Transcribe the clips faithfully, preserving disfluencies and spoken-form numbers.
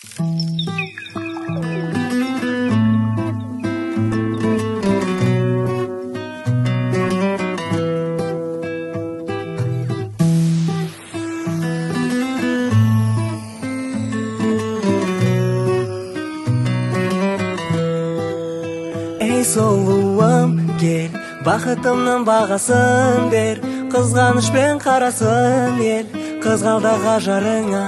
Ey сұлуым, кел, бақытымның бағасын бер, қызғанышпен қарасын ел, қызғалдақ ажарыңа.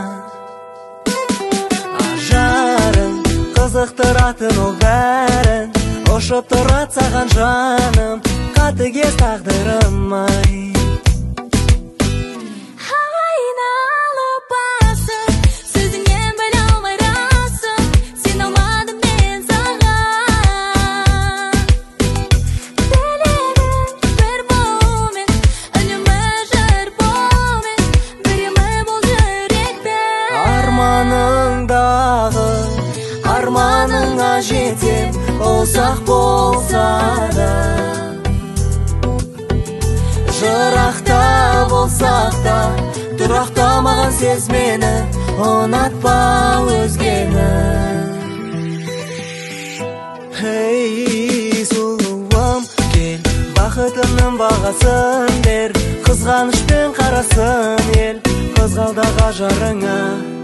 Ажарың, қызықтыратын ол бәрін, ұшып тұрат саған жаным, қатыгез тағдырым-ай. Арманыңдағы, арманыңа жетем, ұзақ болса да. Жырақта болсақ та, тұрақтамаған сезмені, ұнатпа өзгені. Ей сұлуым, кел, бақытымның бағасын бер, қызғанышпен қарасын ел, қызғалдақ ажарыңа.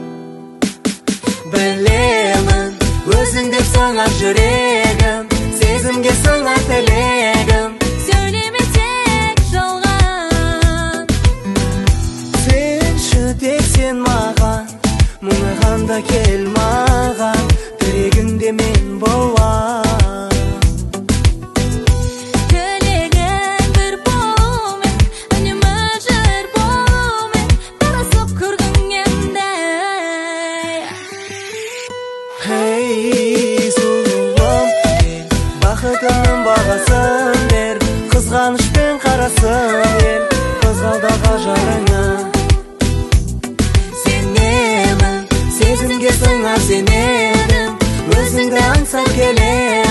Білемін, өзің деп сыңар жүрегім, сезімге сыңар тілегім, сөйлеме тек жалған. Сенші тек сен маған, мұңайғанда кел маған, тірегіңде мен болам. Ей сұлуым, кел, бақытымның бағасын бер, қызғанышпен қарасын ел, қызғалдақ ажарыңа. Сенемін, сезімге сыңар сенедім, өзіңді аңсап келем.